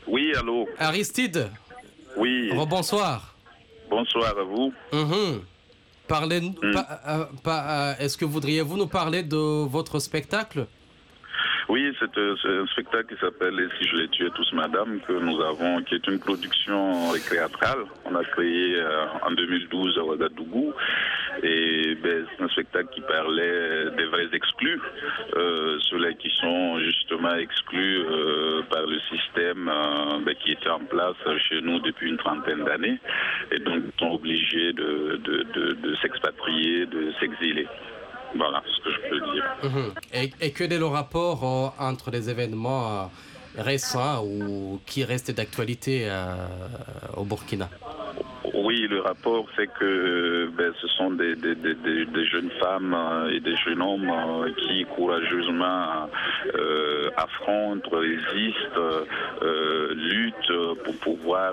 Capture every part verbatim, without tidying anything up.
Oui, allô. Aristide. Oui. Rebonsoir. Bonsoir à vous. Mmh. Parlez, Mm. pa, euh, pa, euh, est-ce que voudriez-vous nous parler de votre spectacle? Oui, c'est, euh, c'est un spectacle qui s'appelle Et si je les tuais tous, madame, que nous avons, qui est une production récréatrale. On a créé euh, en deux mille douze à Ouagadougou. Et ben, c'est un spectacle qui parlait des vrais exclus, euh, ceux-là qui sont justement exclus euh, par le système euh, ben, qui était en place chez nous depuis une trentaine d'années et donc sont obligés de, de, de, de s'expatrier, de s'exiler. Voilà ce que je peux dire. Mmh. Et, et quel est le rapport euh, entre les événements euh, récents ou qui restent d'actualité euh, au Burkina? Oui, le rapport, c'est que ben, ce sont des, des, des, des jeunes femmes et des jeunes hommes qui courageusement euh, affrontent, résistent, euh, luttent pour pouvoir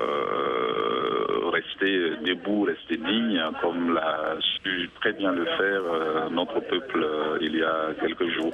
euh, rester debout, rester digne, comme l'a su très bien le faire euh, notre peuple euh, il y a quelques jours.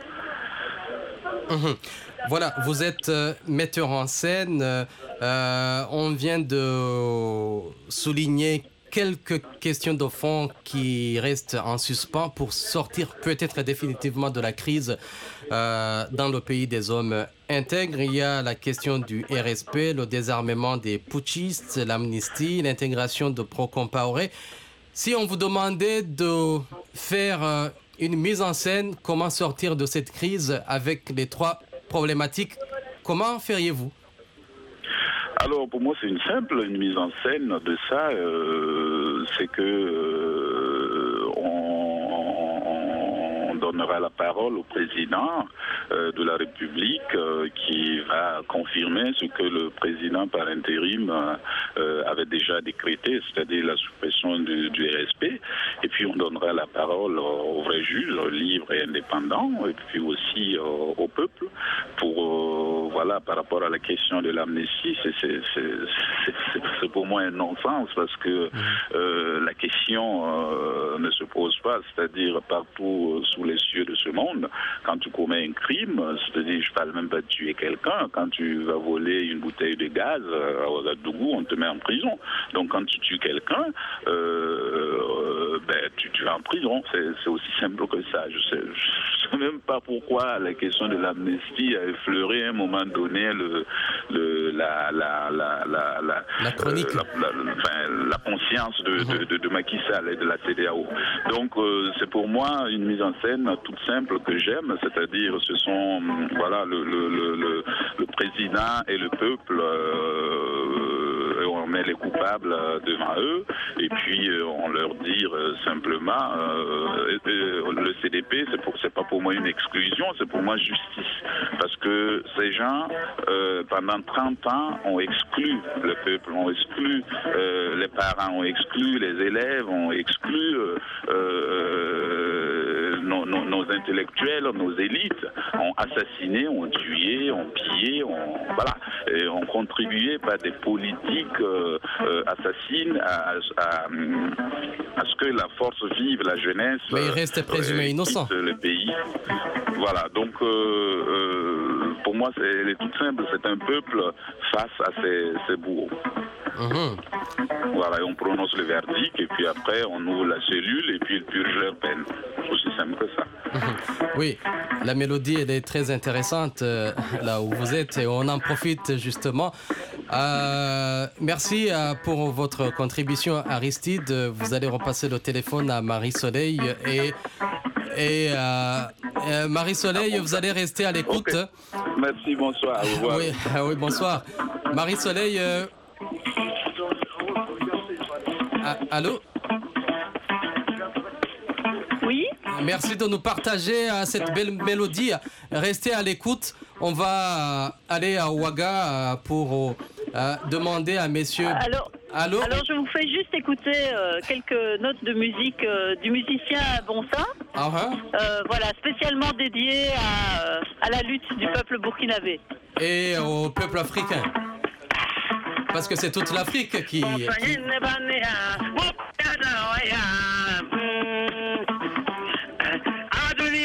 Mmh. Voilà, vous êtes euh, metteur en scène. Euh, on vient de souligner quelques questions de fond qui restent en suspens pour sortir peut-être définitivement de la crise euh, dans le pays des hommes intègres. Il y a la question du R S P, le désarmement des putschistes, l'amnistie, l'intégration de Pro-Compaoré. Si on vous demandait de faire euh, une mise en scène, comment sortir de cette crise avec les trois problématiques, comment feriez-vous? Alors pour moi c'est une simple une mise en scène de ça, euh, c'est que euh, on, on donnera la parole au président euh, de la République euh, qui va confirmer ce que le président par intérim euh, avait déjà décrété, c'est-à-dire la suppression du, du R S P, et puis on donnera la parole au vrai juge, libre et indépendant, et puis aussi euh, au peuple pour euh, voilà, par rapport à la question de l'amnistie, c'est, c'est, c'est, c'est, c'est pour moi un non-sens parce que euh, la question euh, ne se pose pas, c'est-à-dire partout euh, sous les cieux de ce monde, quand tu commets un crime, c'est-à-dire je parle même pas de tuer quelqu'un, quand tu vas voler une bouteille de gaz euh, à Ouagadougou, on te met en prison. Donc quand tu tues quelqu'un, euh, euh, ben, tu, tu vas en prison, c'est, c'est aussi simple que ça. Je sais, je sais même pas pourquoi la question de l'amnistie a effleuré à un moment donné le, le, la, la, la, la, la, la chronique, euh, la, la, enfin, la conscience de, de, de, de Macky Sall et de la C E D E A O. Donc euh, c'est pour moi une mise en scène toute simple que j'aime, c'est-à-dire ce sont voilà le, le, le, le, le président et le peuple. Euh, on met les coupables devant eux et puis euh, on leur dit euh, simplement euh, euh, le C D P c'est pour c'est pas pour moi une exclusion, c'est pour moi justice parce que ces gens euh, pendant trente ans ont exclu le peuple, ont exclu euh, les parents, ont exclu les élèves, ont exclu euh, euh, nos, nos, nos intellectuels, nos élites, ont assassiné, ont tué, ont pillé, ont voilà, et ont contribué par des politiques euh, euh, assassines à, à, à ce que la force vive, la jeunesse. Mais il reste présumé euh, innocent. Le pays. Voilà, donc euh, euh, pour moi, c'est, elle est toute simple, c'est un peuple face à ses, ses bourreaux. Mmh. Voilà, et on prononce le verdict, et puis après, on ouvre la cellule, et puis ils purgent leur peine. Aussi simple que ça. Mmh. Oui, la mélodie, elle est très intéressante euh, là où vous êtes, et on en profite justement. Euh, merci euh, pour votre contribution, Aristide. Vous allez repasser le téléphone à Marie-Soleil, et... Et euh, euh, Marie-Soleil, vous allez rester à l'écoute. Okay. Merci, bonsoir. Au revoir. Oui, oui, bonsoir. Marie-Soleil. Euh... Ah, allô? Oui. Merci de nous partager euh, cette belle mélodie. Restez à l'écoute. On va euh, aller à Ouaga euh, pour euh, demander à messieurs. Alors, allô? alors, je vous fais juste écouter euh, quelques notes de musique euh, du musicien Bonsa. Uh-huh. Euh, voilà, spécialement dédié à, à la lutte du peuple burkinabé. Et au peuple africain. Parce que c'est toute l'Afrique qui... qui...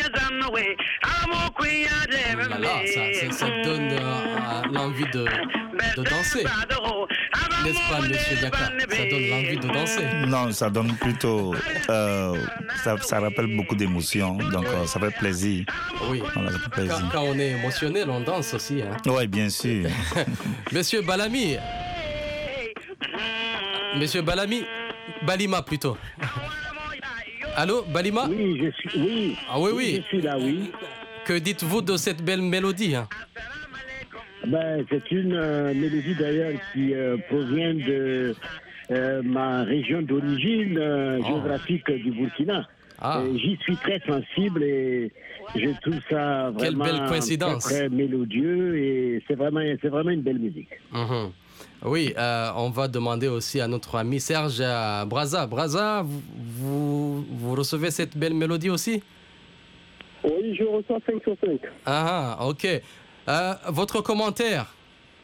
Là, là, ça, ça, ça donne euh, l'envie de, de danser. N'est-ce pas, monsieur Diaka? Ça donne l'envie de danser. Non, ça donne plutôt... Euh, ça, ça rappelle beaucoup d'émotions, donc euh, ça fait plaisir. Oui, voilà, ça fait plaisir. Quand, quand on est émotionnel, on danse aussi. Hein? Oui, bien sûr. Monsieur Balami. Monsieur Balami. Balima plutôt. Allô, Balima? Oui, je suis, oui. Ah oui, oui. Je suis là, oui. Que dites-vous de cette belle mélodie? Hein? Ben, c'est une euh, mélodie d'ailleurs qui euh, provient de euh, ma région d'origine euh, oh. géographique du Burkina. Ah. J'y suis très sensible et je trouve ça vraiment Quelle belle coïncidence. Très, très mélodieux et c'est vraiment, c'est vraiment une belle musique. Mm-hmm. Oui, euh, on va demander aussi à notre ami Serge à Braza. Braza, vous, vous, vous recevez cette belle mélodie aussi? Oui, je reçois cinq sur cinq. Ah, ok. Euh, votre commentaire?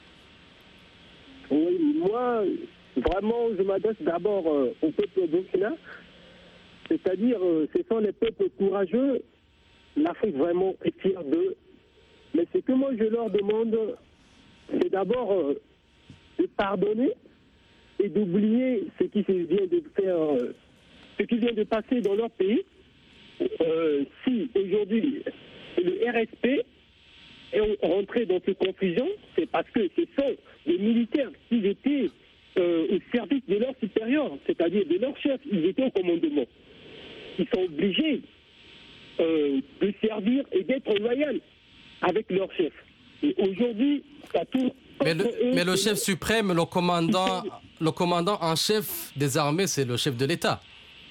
Oui, moi, vraiment, je m'adresse d'abord euh, au peuple burkina. C'est-à-dire, euh, ce sont les peuples courageux. L'Afrique vraiment est fière d'eux. Mais ce que moi, je leur demande, c'est d'abord... Euh, de pardonner et d'oublier ce qui se vient de faire, euh, ce qui vient de passer dans leur pays. Euh, si aujourd'hui le R S P est rentré dans cette confusion, c'est parce que ce sont les militaires qui étaient euh, au service de leurs supérieurs, c'est-à-dire de leurs chefs, ils étaient au commandement. Ils sont obligés euh, de servir et d'être loyaux avec leurs chefs. Et aujourd'hui, ça tourne. Mais le, mais le chef suprême, le commandant, le commandant en chef des armées, c'est le chef de l'État.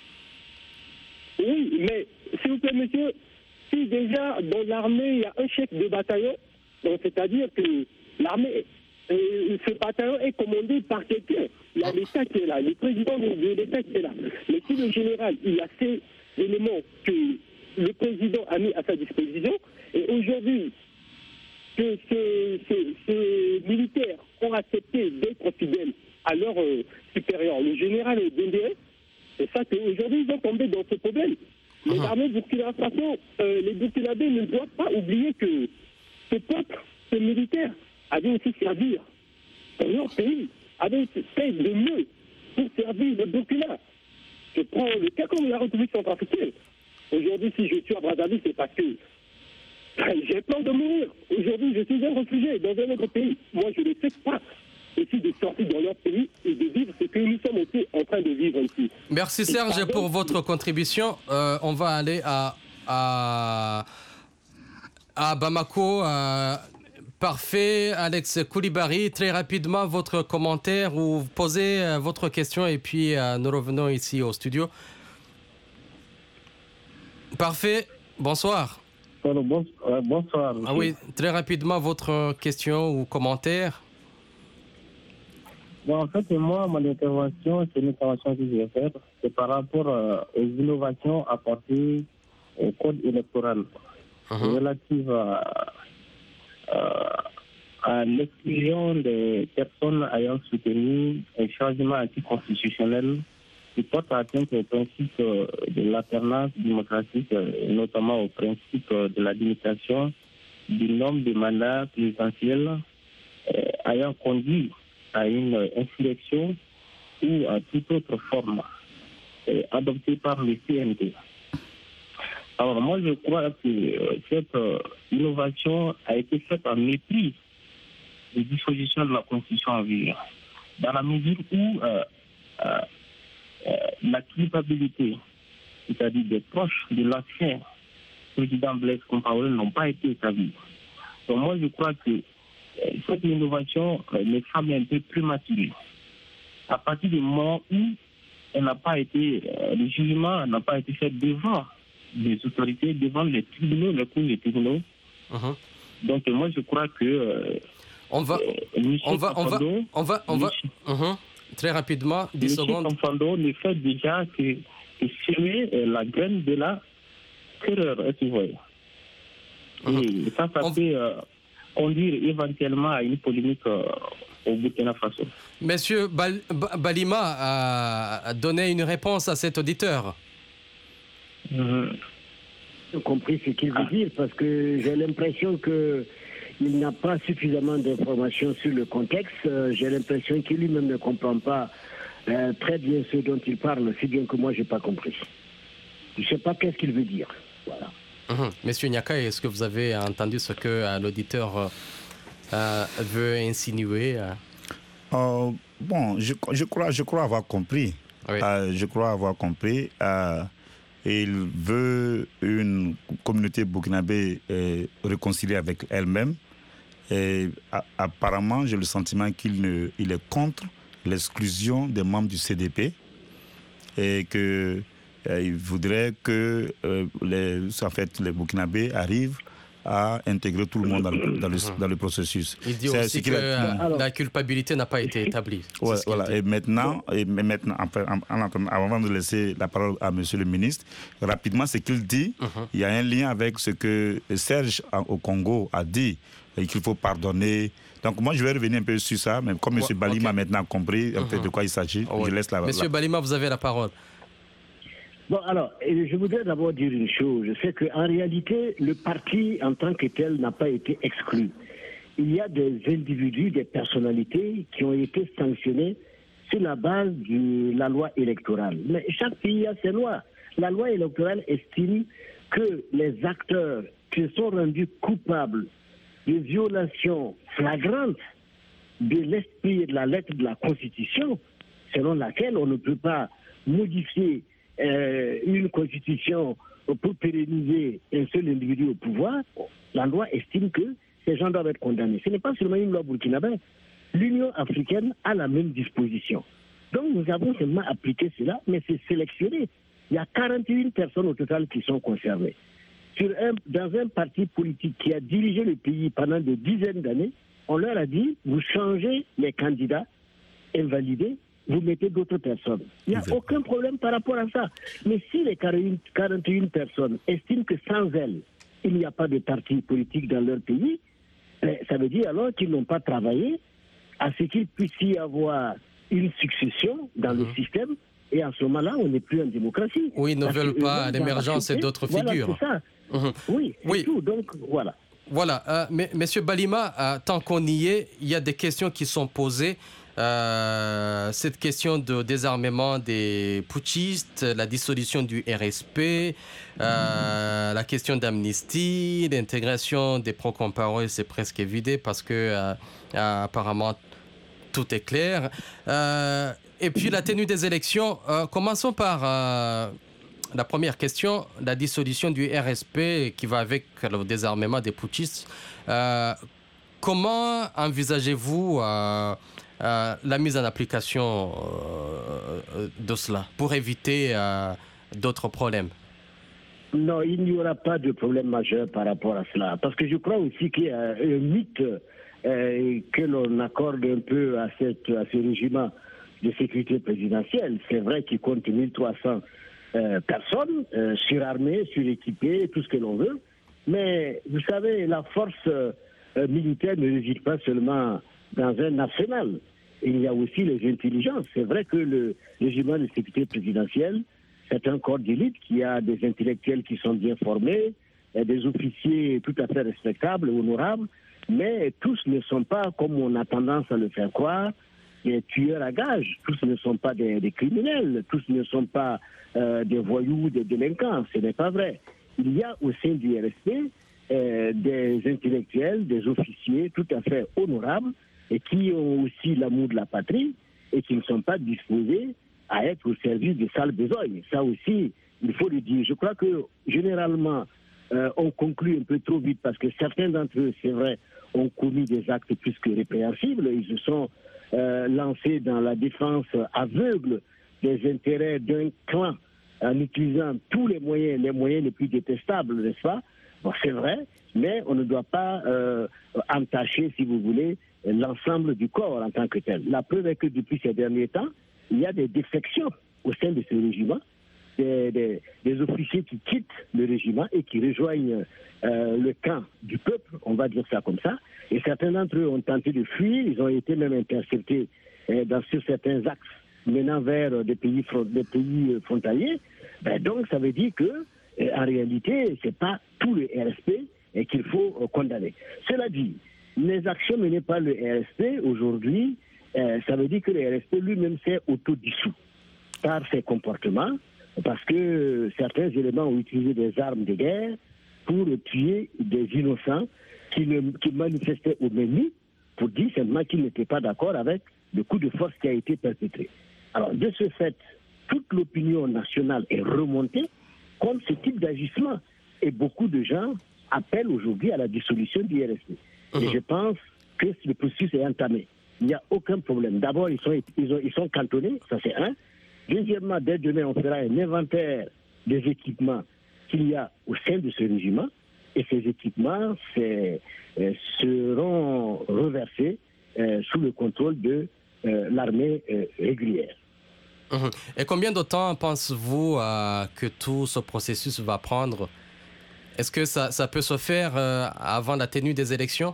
Oui, mais s'il vous plaît, monsieur, si déjà dans l'armée, il y a un chef de bataillon, donc c'est-à-dire que l'armée, euh, ce bataillon est commandé par quelqu'un. Il y a l'État qui est là, le président de, de l'État qui est là. Mais si le général, il a ces éléments que le président a mis à sa disposition, et aujourd'hui, que ces, ces, ces militaires ont accepté d'être fidèles à leur euh, supérieur, le général Dendéré, c'est ça qu'aujourd'hui ils ont tombé dans ce problème. Les armées Burkina Faso, euh, les Burkinabés ne doivent pas oublier que ce peuple, ce militaire, avait aussi servi dans leur pays, avait aussi fait de mieux pour servir le Burkina. Je prends le cas comme la République centrafricaine. Aujourd'hui, si je suis à Brazzaville, c'est parce que j'ai peur de mourir. Aujourd'hui, je suis un réfugié dans un autre pays. Moi, je ne sais pas aussi de sortir dans leur pays et de vivre ce que nous sommes aussi en train de vivre ici. Merci Serge pour votre contribution. Euh, on va aller à, à, à Bamako. Euh, parfait. Alex Koulibaly, très rapidement, votre commentaire ou posez euh, votre question et puis euh, nous revenons ici au studio. Parfait. Bonsoir. Bonsoir. Bonsoir ah oui, très rapidement, votre question ou commentaire. Bon, en fait, moi, mon intervention, c'est une intervention que je vais faire, c'est par rapport euh, aux innovations apportées au code électoral uh-huh. relative à, à, à l'exclusion des personnes ayant soutenu un changement anticonstitutionnel qui porte atteinte au principe de l'alternance démocratique, notamment au principe de la limitation du nombre de mandats présidentiels euh, ayant conduit à une insurrection ou à toute autre forme euh, adoptée par le C N D. Alors moi je crois que euh, cette euh, innovation a été faite en mépris des dispositions de la Constitution en vigueur, dans la mesure où euh, euh, Euh, la culpabilité, c'est-à-dire des proches de l'ancien président Blaise Compaoré n'ont pas été établis. Donc moi, je crois que euh, cette innovation euh, me semble un peu prématurée. À partir du moment où elle n'a pas été, euh, le jugement n'a pas été fait devant les autorités, devant les tribunaux, les cours des tribunaux. Uh-huh. Donc moi, je crois que euh, on va, euh, on va, on va, on va, on va, uh-huh. Très rapidement, dix secondes. M. Confando le fait déjà que, que semer la graine de la terreur, est-ce que vous voyez? Et ça, ça on... peut euh, conduire éventuellement à une polémique euh, au Burkina Faso. Monsieur Bal- Balima a donné une réponse à cet auditeur. Mmh. J'ai compris ce qu'il veut ah. dire parce que j'ai l'impression que il n'a pas suffisamment d'informations sur le contexte. Euh, j'ai l'impression qu'il lui-même ne comprend pas euh, très bien ce dont il parle, si bien que moi, je n'ai pas compris. Je ne sais pas qu'est-ce qu'il veut dire. Voilà. Mmh. Monsieur Nyaka, est-ce que vous avez entendu ce que euh, l'auditeur euh, veut insinuer euh? euh, Bon, je, je, crois, je crois avoir compris. Oui. Euh, je crois avoir compris. Euh, il veut une communauté burkinabé euh, réconciliée avec elle-même. Et a, apparemment, j'ai le sentiment qu'il ne, il est contre l'exclusion des membres du C D P et que euh, il voudrait que euh, les, en fait, les Burkinabés arrivent à intégrer tout le monde dans le, dans le, dans le processus. Il dit aussi que a... la culpabilité n'a pas été établie. Ouais, voilà. Et maintenant, et maintenant en, en, avant de laisser la parole à Monsieur le ministre, rapidement, ce qu'il dit, uh-huh. il y a un lien avec ce que Serge au Congo a dit, et qu'il faut pardonner. Donc moi, je vais revenir un peu sur ça, mais comme Monsieur Balima okay. a maintenant compris un uh-huh. peu de quoi il s'agit, oh, je laisse la parole. Monsieur la... Balima, vous avez la parole. Bon, alors, je voudrais d'abord dire une chose. C'est qu'en réalité, le parti en tant que tel n'a pas été exclu. Il y a des individus, des personnalités qui ont été sanctionnés sur la base de la loi électorale. Mais chaque pays a ses lois. La loi électorale estime que les acteurs qui sont rendus coupables de violations flagrantes de l'esprit et de la lettre de la Constitution, selon laquelle on ne peut pas modifier Euh, une constitution pour pérenniser un seul individu au pouvoir, la loi estime que ces gens doivent être condamnés. Ce n'est pas seulement une loi burkinabé. L'Union africaine a la même disposition. Donc nous avons seulement appliqué cela, mais c'est sélectionné. Il y a quarante et une personnes au total qui sont concernées. Sur un, dans un parti politique qui a dirigé le pays pendant des dizaines d'années, on leur a dit, vous changez les candidats invalidés, vous mettez d'autres personnes. Il n'y a aucun problème par rapport à ça. Mais si les quarante et une personnes estiment que sans elles, il n'y a pas de parti politique dans leur pays, ça veut dire alors qu'ils n'ont pas travaillé à ce qu'il puisse y avoir une succession dans mmh. le système. Et à ce moment-là, on n'est plus en démocratie. Oui, ils ne veulent pas l'émergence d'autres voilà, figures. C'est ça. Mmh. Oui, c'est oui. tout. Donc, voilà. Voilà. Euh, mais, Monsieur Balima, euh, tant qu'on y est, il y a des questions qui sont posées. Euh, cette question de désarmement des putschistes, la dissolution du R S P, euh, la question d'amnistie, l'intégration des pro-compaorés, c'est presque évident parce que euh, apparemment tout est clair. Euh, et puis la tenue des élections. Euh, commençons par euh, la première question, la dissolution du R S P qui va avec le désarmement des putschistes. Euh, comment envisagez-vous euh, Euh, la mise en application euh, de cela pour éviter euh, d'autres problèmes? Non, il n'y aura pas de problème majeur par rapport à cela. Parce que je crois aussi qu'il y a un mythe euh, que l'on accorde un peu à, cette, à ce régime de sécurité présidentielle. C'est vrai qu'il compte mille trois cents euh, personnes, euh, surarmées, suréquipées, tout ce que l'on veut. Mais vous savez, la force euh, militaire ne réside pas seulement dans un arsenal. Il y a aussi les intelligences. C'est vrai que le régime de sécurité présidentielle, c'est un corps d'élite qui a des intellectuels qui sont bien formés, des officiers tout à fait respectables, honorables, mais tous ne sont pas, comme on a tendance à le faire croire, des tueurs à gages. Tous ne sont pas des, des criminels, tous ne sont pas euh, des voyous, des délinquants. Ce n'est pas vrai. Il y a au sein du R S P euh, des intellectuels, des officiers tout à fait honorables, et qui ont aussi l'amour de la patrie et qui ne sont pas disposés à être au service de sales besognes. Ça aussi, il faut le dire. Je crois que généralement, euh, on conclut un peu trop vite parce que certains d'entre eux, c'est vrai, ont commis des actes plus que répréhensibles. Ils se sont euh, lancés dans la défense aveugle des intérêts d'un clan en utilisant tous les moyens, les moyens les plus détestables, n'est-ce pas? Bon, c'est vrai, mais on ne doit pas euh, entacher, si vous voulez, l'ensemble du corps en tant que tel. La preuve est que depuis ces derniers temps, il y a des défections au sein de ce régiment, des, des, des officiers qui quittent le régiment et qui rejoignent euh, le camp du peuple, on va dire ça comme ça, et certains d'entre eux ont tenté de fuir, ils ont été même interceptés euh, dans, sur certains axes menant vers des pays, des pays frontaliers. Ben donc ça veut dire que, euh, en réalité, c'est pas tout le R S P et qu'il faut euh, condamner. Cela dit, les actions menées par le R S P aujourd'hui, euh, ça veut dire que le R S P lui-même s'est autodissous par ses comportements, parce que certains éléments ont utilisé des armes de guerre pour tuer des innocents qui, ne, qui manifestaient au menu pour dire simplement qu'ils n'étaient pas d'accord avec le coup de force qui a été perpétré. Alors, de ce fait, toute l'opinion nationale est remontée contre ce type d'agissement. Et beaucoup de gens appellent aujourd'hui à la dissolution du R S P. Mmh. Et je pense que le processus est entamé. Il n'y a aucun problème. D'abord, ils sont, ils, ont, ils sont cantonnés, ça c'est un. Deuxièmement, dès demain, on fera un inventaire des équipements qu'il y a au sein de ce régiment. Et ces équipements c'est, euh, seront reversés euh, sous le contrôle de euh, l'armée euh, régulière. Mmh. Et combien de temps pensez-vous euh, que tout ce processus va prendre? Est-ce que ça, ça peut se faire euh, avant la tenue des élections?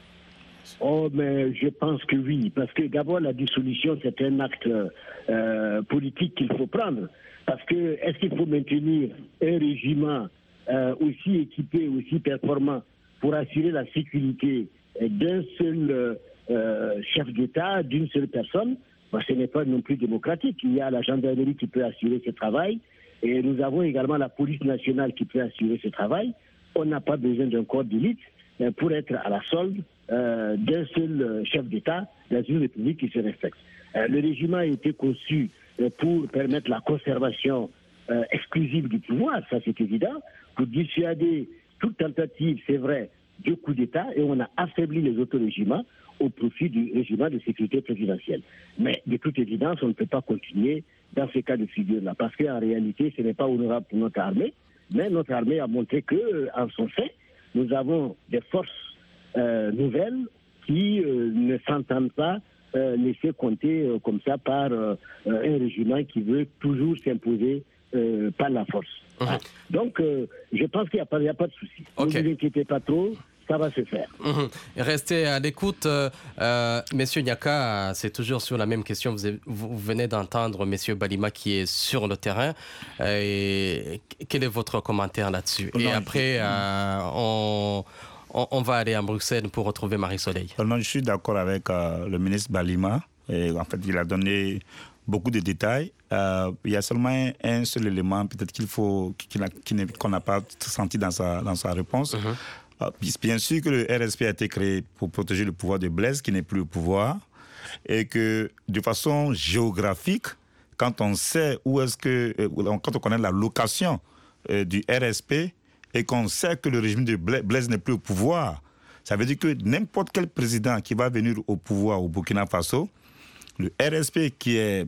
Oh, mais je pense que oui, parce que d'abord la dissolution c'est un acte euh, politique qu'il faut prendre. Parce que est-ce qu'il faut maintenir un régiment euh, aussi équipé, aussi performant pour assurer la sécurité d'un seul euh, chef d'État, d'une seule personne? Ben, ce n'est pas non plus démocratique. Il y a la gendarmerie qui peut assurer ce travail et nous avons également la police nationale qui peut assurer ce travail. On n'a pas besoin d'un corps d'élite pour être à la solde euh, d'un seul chef d'État dans une république qui se respecte. Euh, le régiment a été conçu euh, pour permettre la conservation euh, exclusive du pouvoir, ça c'est évident, pour dissuader toute tentative, c'est vrai, de coup d'État, et on a affaibli les autres régiments au profit du régiment de sécurité présidentielle. Mais de toute évidence, on ne peut pas continuer dans ces cas de figure-là, parce qu'en réalité, ce n'est pas honorable pour notre armée, mais notre armée a montré qu'en son sein, nous avons des forces euh, nouvelles qui euh, ne s'entendent pas euh, laisser compter euh, comme ça par euh, un régiment qui veut toujours s'imposer euh, par la force. Mmh. Ah. Donc, euh, je pense qu'il n'y a, a pas de souci. Okay. Ne vous inquiétez pas trop. Ça va se faire. Mmh. Restez à l'écoute. Euh, Monsieur Nyaka, c'est toujours sur la même question. Vous, avez, vous venez d'entendre Monsieur Balima qui est sur le terrain. Euh, et quel est votre commentaire là-dessus? Et non, après, je... euh, on, on, on va aller à Bruxelles pour retrouver Marie-Soleil. Non, je suis d'accord avec euh, le ministre Balima. Et en fait, il a donné beaucoup de détails. Euh, il y a seulement un seul élément peut-être qu'il faut, qu'il a, qu'il qu'on n'a pas senti dans sa, dans sa réponse. Mmh. Bien sûr que le R S P a été créé pour protéger le pouvoir de Blaise, qui n'est plus au pouvoir, et que de façon géographique, quand on sait où est-ce que, quand on connaît la location du R S P, et qu'on sait que le régime de Blaise n'est plus au pouvoir, ça veut dire que n'importe quel président qui va venir au pouvoir au Burkina Faso, le R S P qui est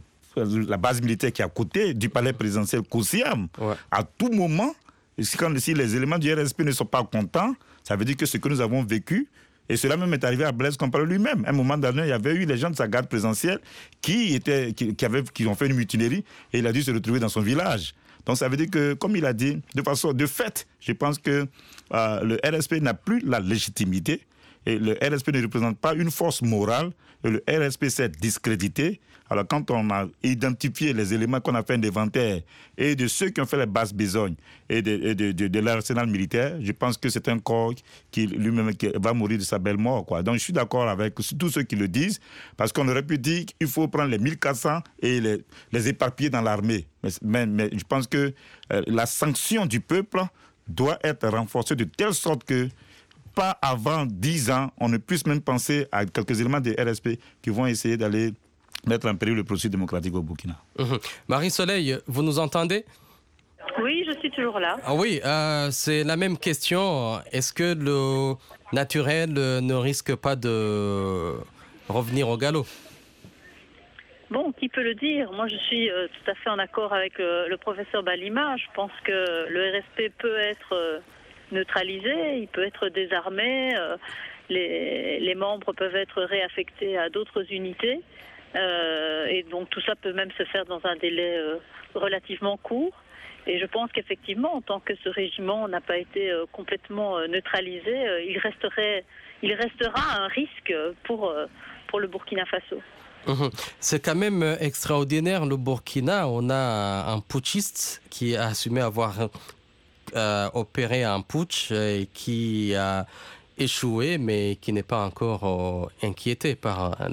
la base militaire qui est à côté du palais présidentiel Koussiam, ouais. à tout moment, Si, quand, si les éléments du R S P ne sont pas contents, ça veut dire que ce que nous avons vécu, et cela même est arrivé à Blaise Compaoré lui-même. À un moment donné, il y avait eu les gens de sa garde présidentielle qui, étaient, qui, qui, avaient, qui ont fait une mutinerie et il a dû se retrouver dans son village. Donc ça veut dire que, comme il a dit, de façon de fait, je pense que euh, le R S P n'a plus la légitimité et le R S P ne représente pas une force morale et le R S P s'est discrédité. Alors quand on a identifié les éléments, qu'on a fait un inventaire et de ceux qui ont fait les basses besognes et de, de, de, de, de l'arsenal militaire, je pense que c'est un corps qui lui-même qui va mourir de sa belle mort, quoi. Donc je suis d'accord avec tous ceux qui le disent, parce qu'on aurait pu dire qu'il faut prendre les mille quatre cents et les, les éparpiller dans l'armée. Mais, mais, mais je pense que euh, la sanction du peuple doit être renforcée de telle sorte que pas avant dix ans, on ne puisse même penser à quelques éléments des R S P qui vont essayer d'aller mettre en péril le processus démocratique au Burkina. Mmh. Marie-Soleil, vous nous entendez? Oui, je suis toujours là. Ah oui, euh, c'est la même question. Est-ce que le naturel ne risque pas de revenir au galop? Bon, qui peut le dire? Moi, je suis euh, tout à fait en accord avec euh, le professeur Balima. Je pense que le R S P peut être euh, neutralisé, il peut être désarmé, euh, les, les membres peuvent être réaffectés à d'autres unités. Euh, et donc tout ça peut même se faire dans un délai euh, relativement court. Et je pense qu'effectivement, en tant que ce régiment n'a pas été euh, complètement euh, neutralisé, euh, il resterait, il restera un risque pour euh, pour le Burkina Faso. Mmh. C'est quand même extraordinaire le Burkina. On a un putschiste qui a assumé avoir euh, opéré un putsch et qui a échoué, mais qui n'est pas encore euh, inquiété par